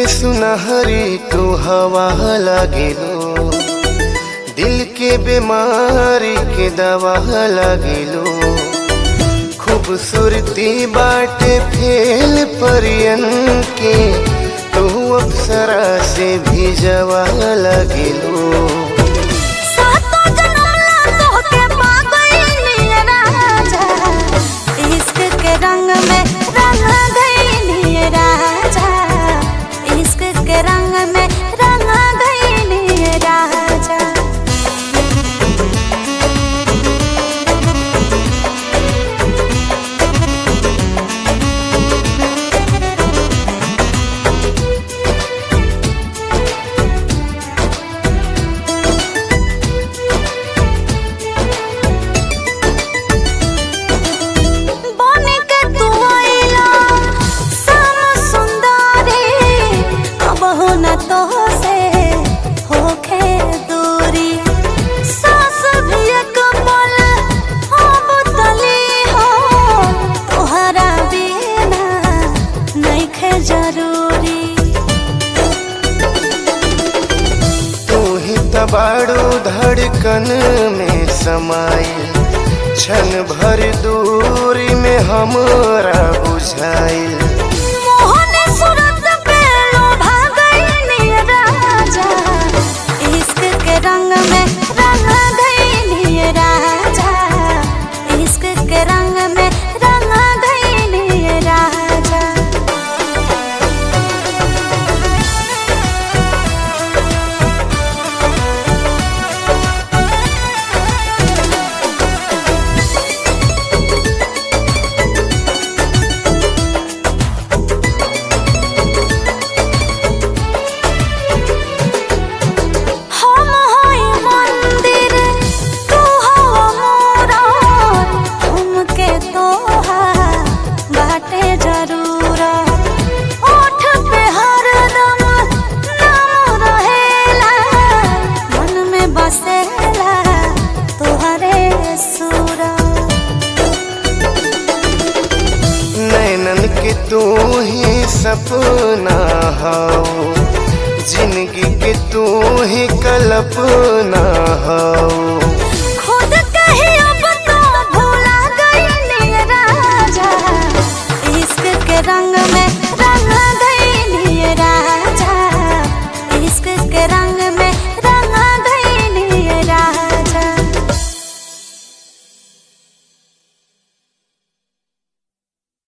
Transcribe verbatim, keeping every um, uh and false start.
के सुनहरी तू हवा लागिलो, दिल के बीमारी के दवा लागिलो। खूबसूरती बाटे फेल परियन के, तू अप्सरा से भी जवा लागिलो। रंग में रंग गई राजा, इश्क के रंग में रंग गई राजा। तो से होके दूरी सास भी एक पल हो बुतली हो, तोहरा बिना नहीं खे जरूरी। तू ही तबाड़ू धड़कन में समाई, क्षण भर दूरी में हमरा बुझाइल। रंग में रंग गई राजा, इश्क के रंग में रंग गई राजा। नैनन के तू ही सपना हो, जिंदगी के तू ही कल्पना हो। खुद कहीं अब तो भुला गई राजा, इश्क के रंग